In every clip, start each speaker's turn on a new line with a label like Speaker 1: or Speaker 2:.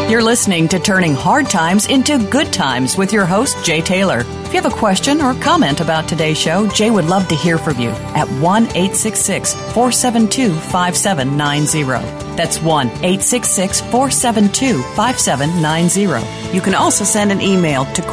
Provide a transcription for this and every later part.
Speaker 1: You're listening to Turning Hard Times into Good Times with your host, Jay Taylor. If you have a question or comment about today's show, Jay would love to hear from you at 1-866-472-5790. That's 1-866-472-5790. You can also send an email to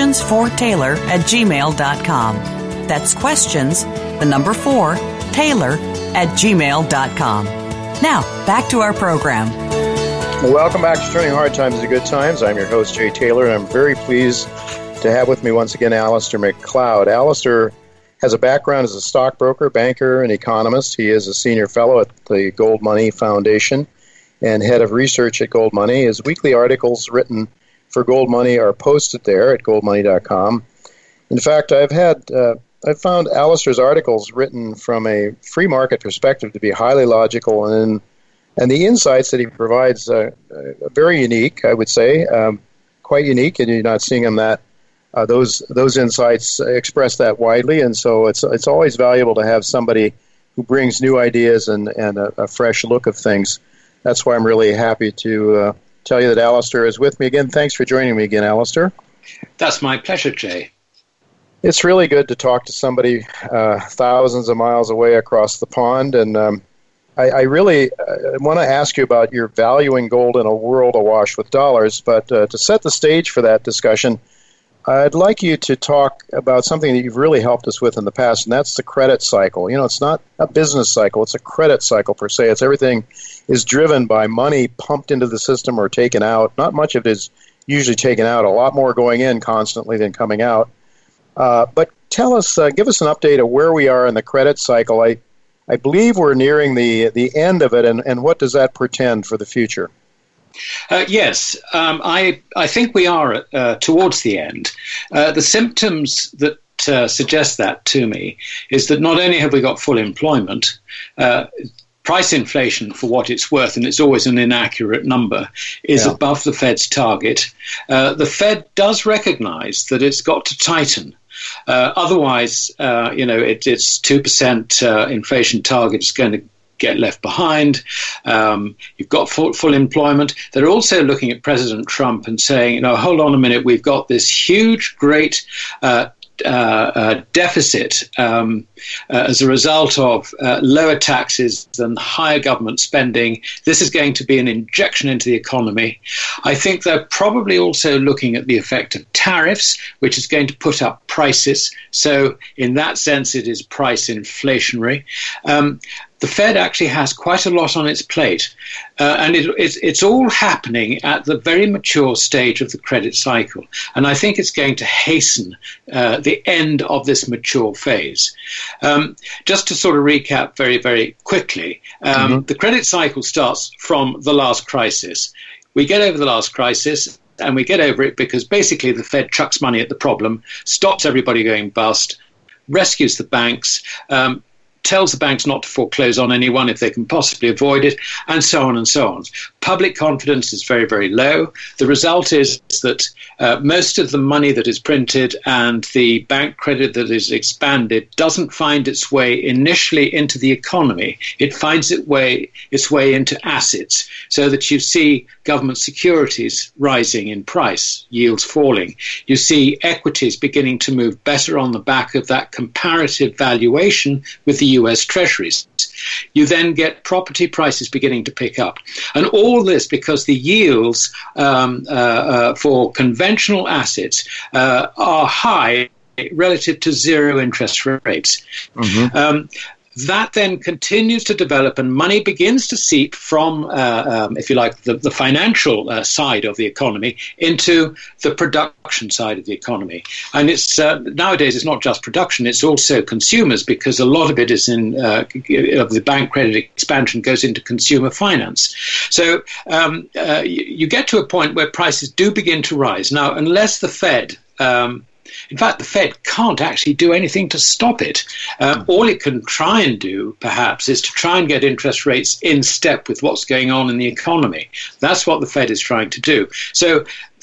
Speaker 1: questionsfortaylor@gmail.com. That's questions, the number 4, Taylor@gmail.com. Now, back to our program.
Speaker 2: Welcome back to Turning Hard Times into Good Times. I'm your host, Jay Taylor, and I'm very pleased to have with me once again Alistair MacLeod. Alistair has a background as a stockbroker, banker, and economist. He is a senior fellow at the Gold Money Foundation and head of research at Gold Money. His weekly articles written for Gold Money are posted there at goldmoney.com. In fact, I've found Alistair's articles written from a free market perspective to be highly logical, and the insights that he provides are very unique, I would say, quite unique, and you're not seeing them that those insights expressed that widely, and so it's always valuable to have somebody who brings new ideas and a fresh look of things. That's why I'm really happy to tell you that Alistair is with me again. Thanks for joining me again, Alistair.
Speaker 3: That's my pleasure, Jay.
Speaker 2: It's really good to talk to somebody thousands of miles away across the pond, and I really want to ask you about your valuing gold in a world awash with dollars, but to set the stage for that discussion, I'd like you to talk about something that you've really helped us with in the past, and that's the credit cycle. You know, it's not a business cycle, it's a credit cycle per se. It's everything is driven by money pumped into the system or taken out. Not much of it is usually taken out, a lot more going in constantly than coming out. But tell us, give us an update of where we are in the credit cycle. I believe we're nearing the end of it, and what does that portend for the future?
Speaker 3: Yes, I think we are towards the end. The symptoms that suggest that to me is that not only have we got full employment, price inflation, for what it's worth, and it's always an inaccurate number, is above the Fed's target. The Fed does recognize that it's got to tighten. Otherwise, its 2% inflation target is going to get left behind. You've got full employment. They're also looking at President Trump and saying, hold on a minute, we've got this huge, great deficit as a result of lower taxes and higher government spending. This is going to be an injection into the economy. I think they're probably also looking at the effect of tariffs, which is going to put up prices. So in that sense, it is price inflationary. The Fed actually has quite a lot on its plate, and it's all happening at the very mature stage of the credit cycle. And I think it's going to hasten the end of this mature phase. Just to sort of recap very, very quickly, the credit cycle starts from the last crisis. We get over the last crisis, and we get over it because basically the Fed chucks money at the problem, stops everybody going bust, rescues the banks, tells the banks not to foreclose on anyone if they can possibly avoid it, and so on and so on. Public confidence is very, very low. The result is that most of the money that is printed and the bank credit that is expanded doesn't find its way initially into the economy. It finds its way into assets, so that you see government securities rising in price, yields falling. You see equities beginning to move better on the back of that comparative valuation with the US Treasuries. You then get property prices beginning to pick up. And all this because the yields for conventional assets are high relative to zero interest rates. That then continues to develop, and money begins to seep from, if you like, the financial side of the economy into the production side of the economy. And it's nowadays it's not just production; it's also consumers, because a lot of it is in of the bank credit expansion goes into consumer finance. So you get to a point where prices do begin to rise. Now, unless the Fed in fact, the Fed can't actually do anything to stop it. All it can try and do, perhaps, is to try and get interest rates in step with what's going on in the economy. That's what the Fed is trying to do. So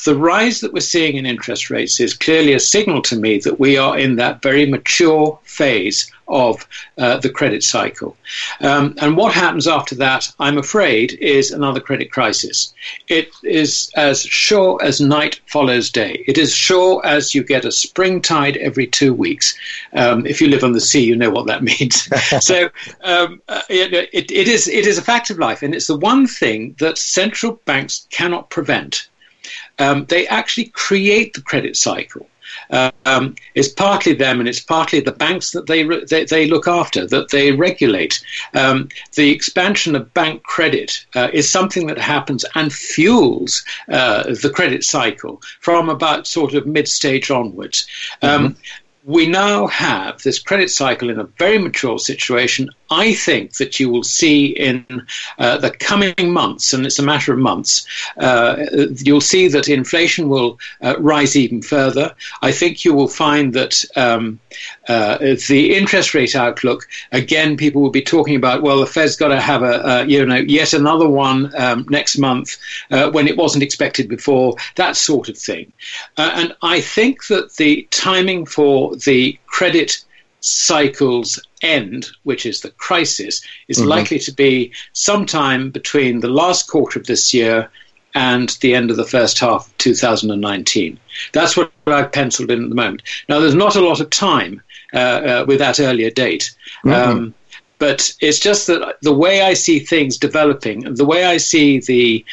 Speaker 3: the rise that we're seeing in interest rates is clearly a signal to me that we are in that very mature phase of the credit cycle. And what happens after that, I'm afraid, is another credit crisis. It is as sure as night follows day. It is sure as you get a spring tide every 2 weeks. If you live on the sea, you know what that means. So it is a fact of life, and it's the one thing that central banks cannot prevent. They actually create the credit cycle. It's partly them, and it's partly the banks that they look after, that they regulate. The expansion of bank credit is something that happens and fuels the credit cycle from about sort of mid-stage onwards. We now have this credit cycle in a very mature situation. I think that you will see in the coming months, and it's a matter of months, you'll see that inflation will rise even further. I think you will find that the interest rate outlook, again, people will be talking about, well, the Fed's got to have yet another one next month when it wasn't expected before, that sort of thing. And I think that the timing for the credit cycle's end, which is the crisis, is likely to be sometime between the last quarter of this year and the end of the first half of 2019. That's what I've penciled in at the moment. Now, there's not a lot of time with that earlier date. But it's just that the way I see things developing, the way I see the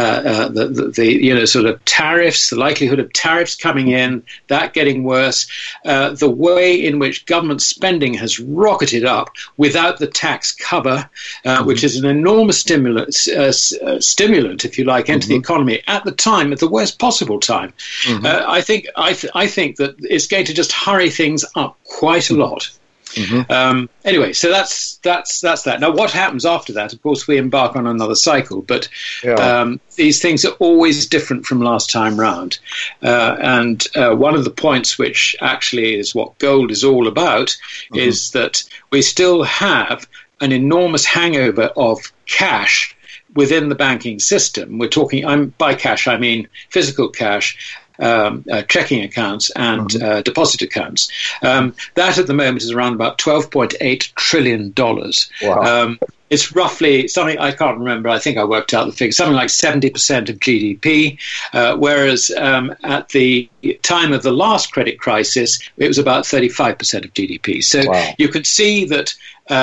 Speaker 3: sort of tariffs, the likelihood of tariffs coming in, that getting worse, the way in which government spending has rocketed up without the tax cover, which is an enormous stimulant, if you like, into the economy at the time, at the worst possible time. I think that it's going to just hurry things up quite a lot. Anyway, so that's that. Now, what happens after that? Of course, we embark on another cycle, but these things are always different from last time round. And one of the points, which actually is what gold is all about, is that we still have an enormous hangover of cash within the banking system. We're talking, by cash, I mean physical cash. Checking accounts and deposit accounts. That at the moment is around about $12.8 trillion. Wow. It's roughly something, I can't remember, I think I worked out the figure, something like 70% of GDP, whereas at the time of the last credit crisis, it was about 35% of GDP. So you can see that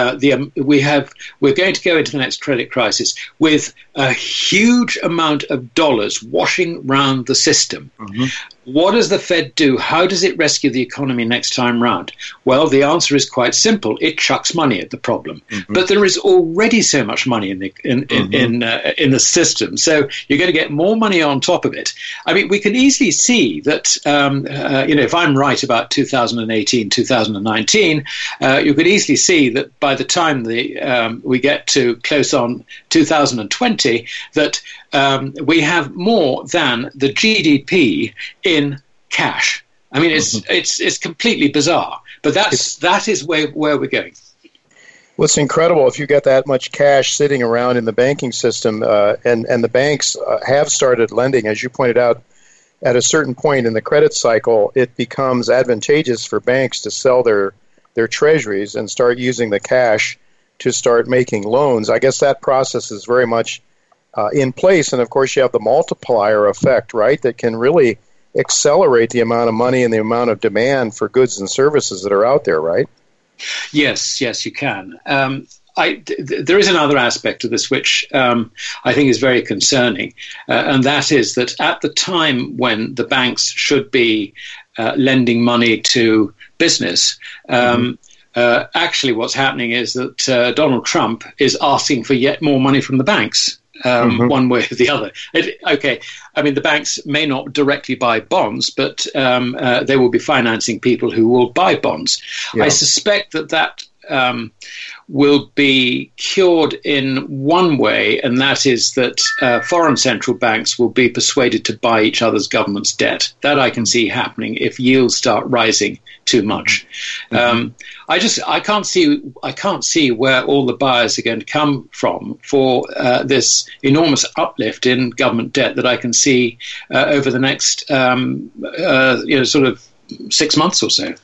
Speaker 3: we're going to go into the next credit crisis with a huge amount of dollars washing round the system. What does the Fed do? How does it rescue the economy next time round? Well, the answer is quite simple. It chucks money at the problem. But there is already so much money in the system, so you're going to get more money on top of it. I mean, we can easily see that, if I'm right about 2018, 2019, you could easily see that by the time we get to close on 2020, that we have more than the GDP in cash. I mean, it's completely bizarre, but that is where we're going.
Speaker 2: Well, it's incredible if you get that much cash sitting around in the banking system, and the banks have started lending, as you pointed out. At a certain point in the credit cycle, it becomes advantageous for banks to sell their treasuries and start using the cash to start making loans. I guess that process is very much in place, and of course you have the multiplier effect, right, that can really accelerate the amount of money and the amount of demand for goods and services that are out there, right?
Speaker 3: Yes, you can. There is another aspect of this which I think is very concerning, and that is that at the time when the banks should be lending money to business, actually what's happening is that Donald Trump is asking for yet more money from the banks. One way or the other. I mean, the banks may not directly buy bonds, but they will be financing people who will buy bonds. I suspect that will be cured in one way, and that is that foreign central banks will be persuaded to buy each other's government's debt. That I can see happening if yields start rising too much. I can't see where all the buyers are going to come from for this enormous uplift in government debt that I can see over the next sort of 6 months or so.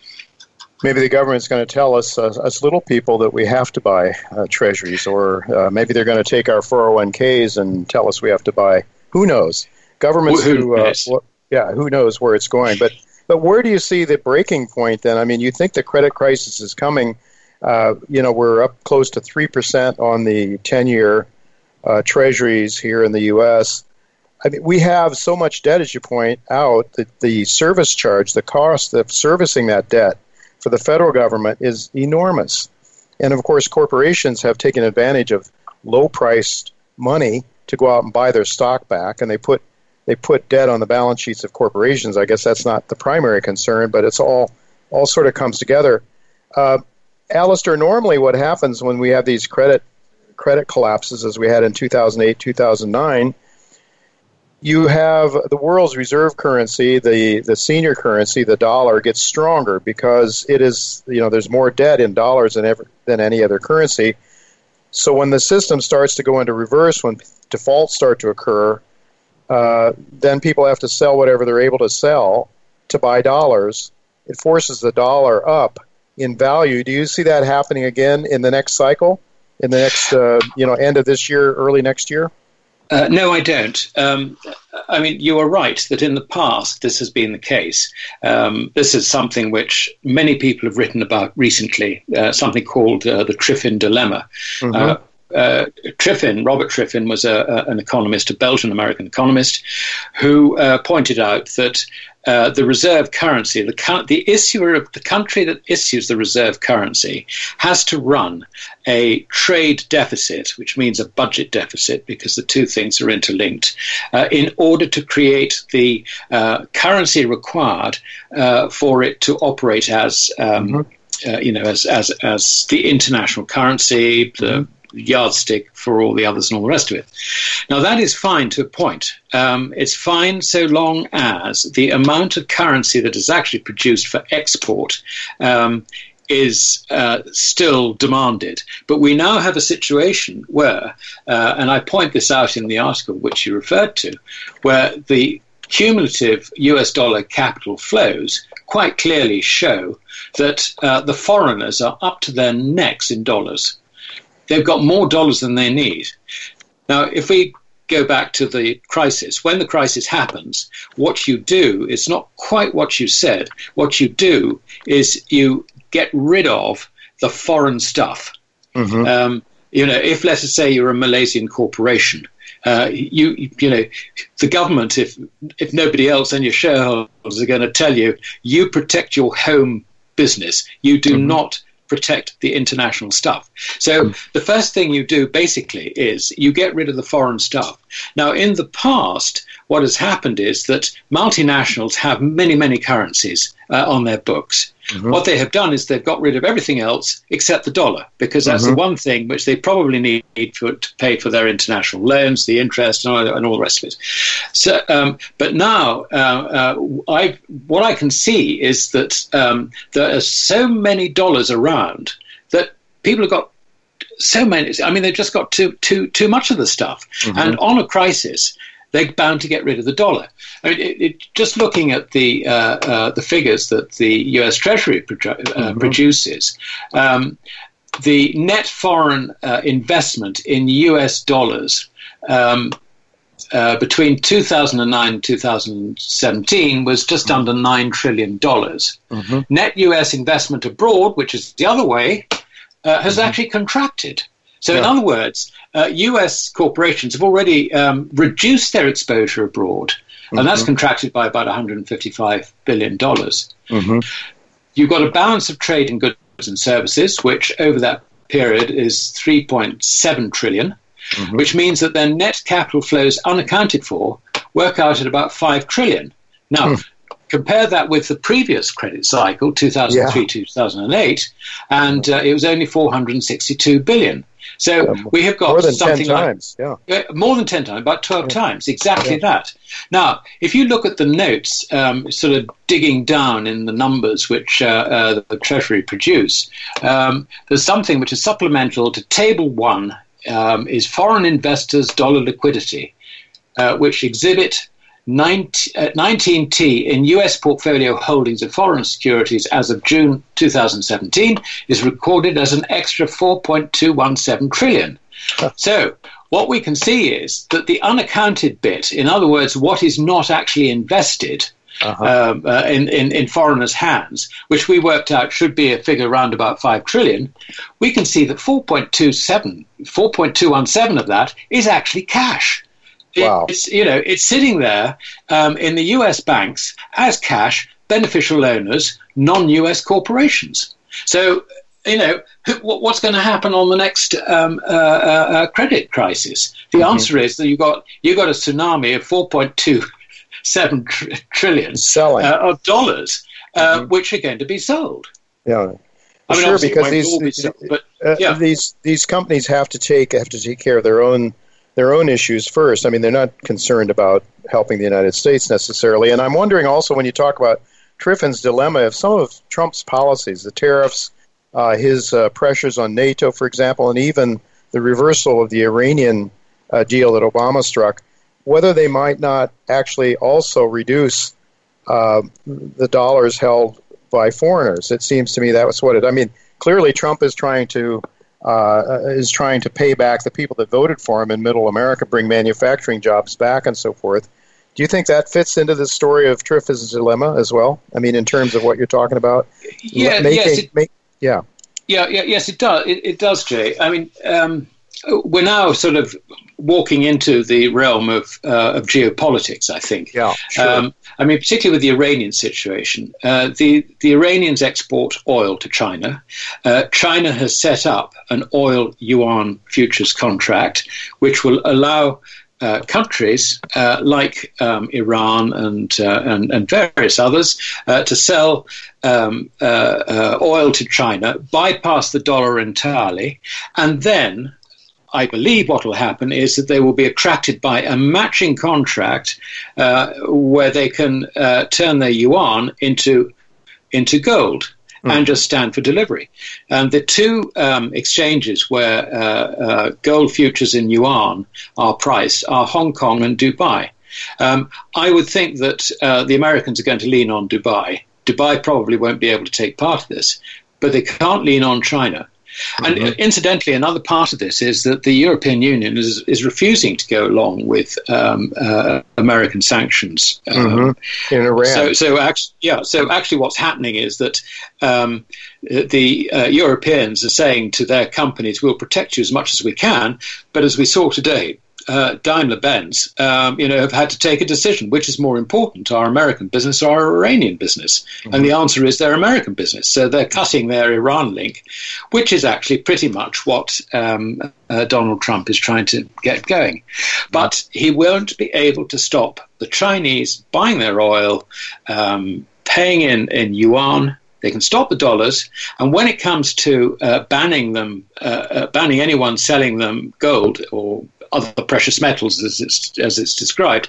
Speaker 2: Maybe the government's going to tell us little people that we have to buy treasuries, or maybe they're going to take our 401ks and tell us we have to buy. Who knows? Governments who knows where it's going. But where do you see the breaking point then? I mean, you think the credit crisis is coming. We're up close to 3% on the 10-year treasuries here in the U.S. I mean, we have so much debt, as you point out, that the service charge, the cost of servicing that debt for the federal government is enormous. And, of course, corporations have taken advantage of low-priced money to go out and buy their stock back, and they put debt on the balance sheets of corporations. I guess that's not the primary concern, but it's all sort of comes together. Alistair, normally what happens when we have these credit collapses, as we had in 2008, 2009, you have the world's reserve currency, the senior currency, the dollar, gets stronger because it is, there's more debt in dollars than any other currency. So when the system starts to go into reverse, when defaults start to occur, then people have to sell whatever they're able to sell to buy dollars. It forces the dollar up in value. Do you see that happening again in the next cycle, in the next, end of this year, early next year?
Speaker 3: No, I don't. I mean, you are right that in the past this has been the case. This is something which many people have written about recently, something called the Triffin dilemma. Mm-hmm. Robert Triffin was an economist, a Belgian-American economist, who pointed out that the reserve currency, the issuer of the country that issues the reserve currency, has to run a trade deficit, which means a budget deficit, because the two things are interlinked, in order to create the currency required for it to operate as as the international currency, the yardstick for all the others and all the rest of it. Now, that is fine to a point. It's fine so long as the amount of currency that is actually produced for export is still demanded. But we now have a situation where, and I point this out in the article which you referred to, where the cumulative US dollar capital flows quite clearly show that the foreigners are up to their necks in dollars. They've got more dollars than they need. Now, if we go back to the crisis, when the crisis happens, what you do is not quite what you said. What you do is you get rid of the foreign stuff. Mm-hmm. If, let us say, you're a Malaysian corporation, the government, if nobody else, and your shareholders are going to tell you, you protect your home business. You do not protect the international stuff. So the first thing you do basically is you get rid of the foreign stuff. Now, in the past, what has happened is that multinationals have many, many currencies on their books. Mm-hmm. What they have done is they've got rid of everything else except the dollar, because that's the one thing which they probably need to pay for their international loans, the interest, and all the rest of it. So, but now, what I can see is that there are so many dollars around that people have got so many. I mean, they've just got too much of the stuff, and on a crisis, they're bound to get rid of the dollar. I mean, just looking at the figures that the U.S. Treasury produces, the net foreign investment in U.S. dollars between 2009 and 2017 was just under $9 trillion. Net U.S. investment abroad, which is the other way, has actually contracted. So in other words, U.S. corporations have already reduced their exposure abroad, and that's contracted by about $155 billion. You've got a balance of trade in goods and services, which over that period is $3.7 trillion, which means that their net capital flows unaccounted for work out at about $5 trillion. Now, compare that with the previous credit cycle, 2003-2008, and it was only $462 billion. So we have got
Speaker 2: more than
Speaker 3: something
Speaker 2: 10 times.
Speaker 3: More than 10 times, about 12 times, exactly that. Now, if you look at the notes, sort of digging down in the numbers which the Treasury produce, there's something which is supplemental to Table 1, is foreign investors' dollar liquidity, which exhibit 19T in U.S. portfolio holdings of foreign securities as of June 2017 is recorded as an extra 4.217 trillion. So what we can see is that the unaccounted bit, in other words, what is not actually invested in foreigners' hands, which we worked out should be a figure around about 5 trillion, we can see that 4.217 of that is actually cash.
Speaker 2: Wow.
Speaker 3: It's sitting there in the U.S. banks as cash, beneficial owners, non-U.S. corporations. So, what's going to happen on the next credit crisis? The answer is that you got a tsunami of 4.27 trillion of dollars, which are going to be sold.
Speaker 2: Yeah. Sure, because these companies have to take care of their own issues first. I mean, they're not concerned about helping the United States necessarily. And I'm wondering also, when you talk about Triffin's dilemma, if some of Trump's policies, the tariffs, his pressures on NATO, for example, and even the reversal of the Iranian deal that Obama struck, whether they might not actually also reduce the dollars held by foreigners. It seems to me that was clearly Trump is trying to pay back the people that voted for him in Middle America, bring manufacturing jobs back, and so forth. Do you think that fits into the story of Triffin's dilemma as well? I mean, in terms of what you're talking about?
Speaker 3: Yes, it does. It does, Jay. I mean, we're now sort of walking into the realm of geopolitics, I think. Yeah, sure. Particularly with the Iranian situation. The Iranians export oil to China. China has set up an oil yuan futures contract, which will allow countries like Iran and various others to sell oil to China, bypass the dollar entirely, and then I believe what will happen is that they will be attracted by a matching contract where they can turn their yuan into gold and just stand for delivery. And the two exchanges where gold futures in yuan are priced are Hong Kong and Dubai. I would think that the Americans are going to lean on Dubai. Dubai probably won't be able to take part of this, but they can't lean on China. And incidentally, another part of this is that the European Union is refusing to go along with American sanctions
Speaker 2: in Iran.
Speaker 3: So actually, what's happening is that the Europeans are saying to their companies, "We'll protect you as much as we can," but as we saw today, Daimler-Benz, have had to take a decision: which is more important, our American business or our Iranian business? And the answer is their American business. So they're cutting their Iran link, which is actually pretty much what Donald Trump is trying to get going. But he won't be able to stop the Chinese buying their oil, paying in yuan. They can stop the dollars, and when it comes to banning anyone selling them gold or other precious metals, as it's described,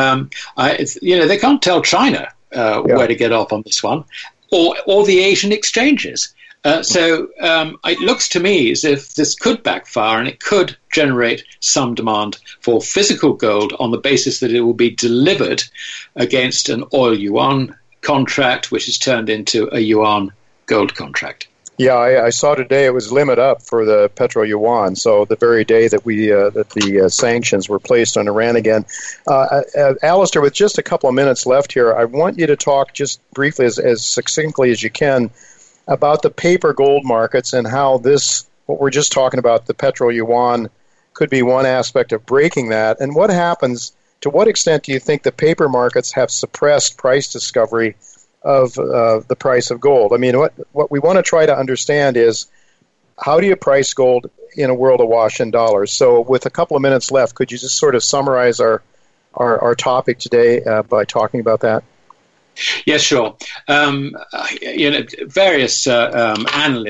Speaker 3: they can't tell China where to get off on this one, or the Asian exchanges. So it looks to me as if this could backfire, and it could generate some demand for physical gold on the basis that it will be delivered against an oil yuan contract, which is turned into a yuan gold contract.
Speaker 2: Yeah, I saw today it was limit up for the petro yuan. So the very day that the sanctions were placed on Iran again. Alistair, with just a couple of minutes left here, I want you to talk just briefly, as succinctly as you can, about the paper gold markets and how what we're just talking about, the petro yuan, could be one aspect of breaking that. And what happens? To what extent do you think the paper markets have suppressed price discovery of the price of gold? I mean, what we want to try to understand is, how do you price gold in a world awash in dollars? So with a couple of minutes left, could you just sort of summarize our topic today by talking about that?
Speaker 3: Yes, sure. Various analysts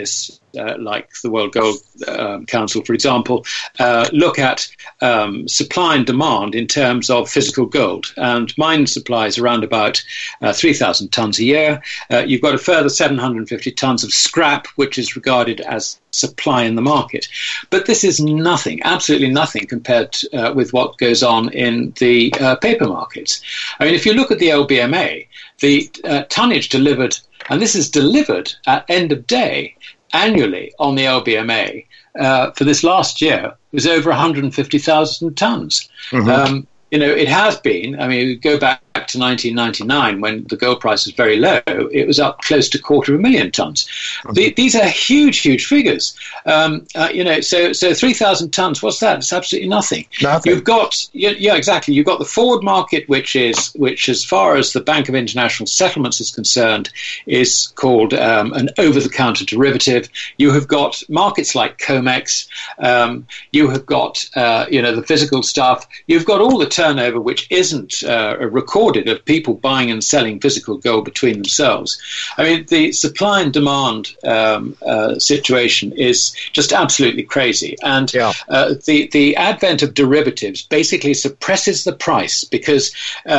Speaker 3: like the World Gold Council, for example, look at supply and demand in terms of physical gold. And mine supplies around about 3,000 tons a year. You've got a further 750 tons of scrap, which is regarded as supply in the market. But this is nothing, absolutely nothing, compared with what goes on in the paper markets. I mean, if you look at the LBMA, the tonnage delivered, and this is delivered at end of day, annually on the LBMA for this last year was over 150,000 tons. Mm-hmm. It has been, I mean, we go back to 1999 when the gold price was very low, it was up close to 250,000 tons. Mm-hmm. These are huge, huge figures. So 3,000 tons, what's that? It's absolutely nothing. You've got, exactly. You've got the forward market, which as far as the Bank of International Settlements is concerned, is called an over-the-counter derivative. You have got markets like COMEX. You have got, the physical stuff. You've got all the turnover, which isn't recorded, of people buying and selling physical gold between themselves. I mean, the supply and demand situation is just absolutely crazy. And the advent of derivatives basically suppresses the price because,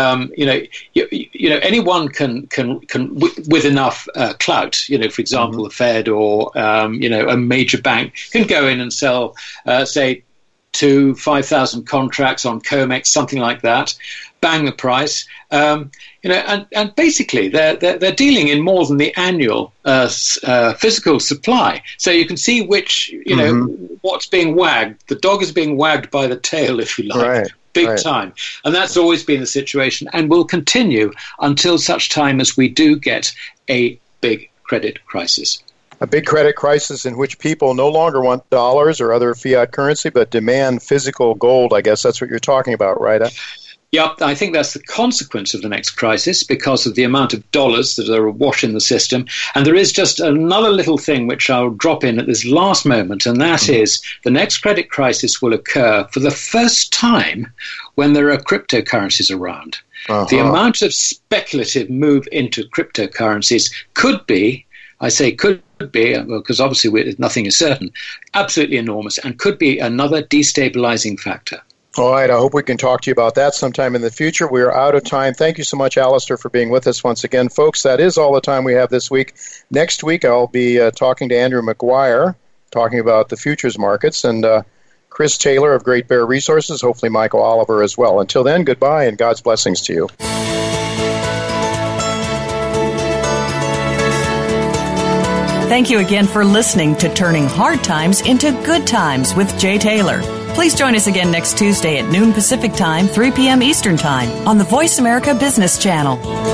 Speaker 3: anyone can with enough clout, for example, the Fed or, a major bank can go in and sell, say, 5,000 contracts on COMEX, something like that, bang the price, and basically they're dealing in more than the annual physical supply. So you can see which, what's being wagged. The dog is being wagged by the tail, if you like.
Speaker 2: Right.
Speaker 3: Big time. And that's always been the situation and will continue until such time as we do get a big credit crisis.
Speaker 2: A big credit crisis in which people no longer want dollars or other fiat currency, but demand physical gold. I guess that's what you're talking about, right?
Speaker 3: Yep, I think that's the consequence of the next crisis because of the amount of dollars that are awash in the system. And there is just another little thing which I'll drop in at this last moment, and that is the next credit crisis will occur for the first time when there are cryptocurrencies around. Uh-huh. The amount of speculative move into cryptocurrencies could be, I say could be, because obviously nothing is certain, absolutely enormous and could be another destabilizing factor.
Speaker 2: All right, I hope we can talk to you about that sometime in the future. We are out of time. Thank you so much, Alistair, for being with us once again. Folks, that is all the time we have this week. Next week, I'll be talking to Andrew McGuire, talking about the futures markets, and Chris Taylor of Great Bear Resources, hopefully Michael Oliver as well. Until then, goodbye and God's blessings to you.
Speaker 1: Thank you again for listening to Turning Hard Times into Good Times with Jay Taylor. Please join us again next Tuesday at noon Pacific Time, 3 p.m. Eastern Time on the Voice America Business Channel.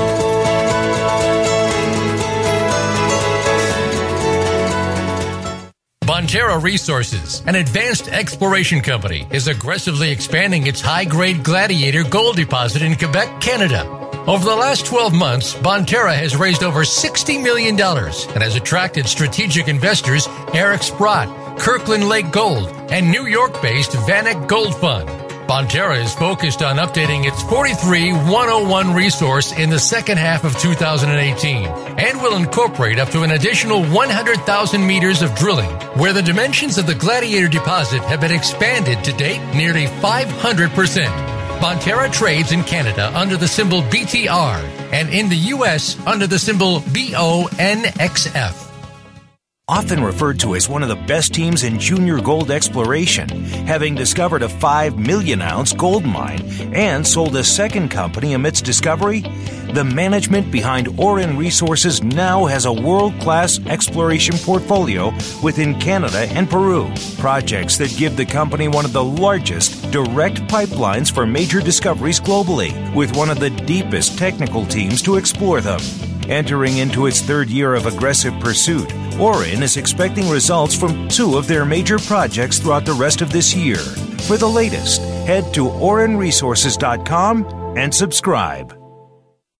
Speaker 4: Bonterra Resources, an advanced exploration company, is aggressively expanding its high-grade Gladiator gold deposit in Quebec, Canada. Over the last 12 months, Bonterra has raised over $60 million and has attracted strategic investors Eric Sprott, Kirkland Lake Gold, and New York-based Vanek Gold Fund. Bonterra is focused on updating its 43-101 resource in the second half of 2018 and will incorporate up to an additional 100,000 meters of drilling, where the dimensions of the Gladiator deposit have been expanded to date nearly 500%. Bonterra trades in Canada under the symbol BTR and in the U.S. under the symbol BONXF.
Speaker 5: Often referred to as one of the best teams in junior gold exploration, having discovered a 5 million-ounce gold mine and sold a second company amidst discovery, the management behind Auryn Resources now has a world-class exploration portfolio within Canada and Peru, projects that give the company one of the largest direct pipelines for major discoveries globally, with one of the deepest technical teams to explore them. Entering into its third year of aggressive pursuit, Auryn is expecting results from 2 of their major projects throughout the rest of this year. For the latest, head to aurynresources.com and subscribe.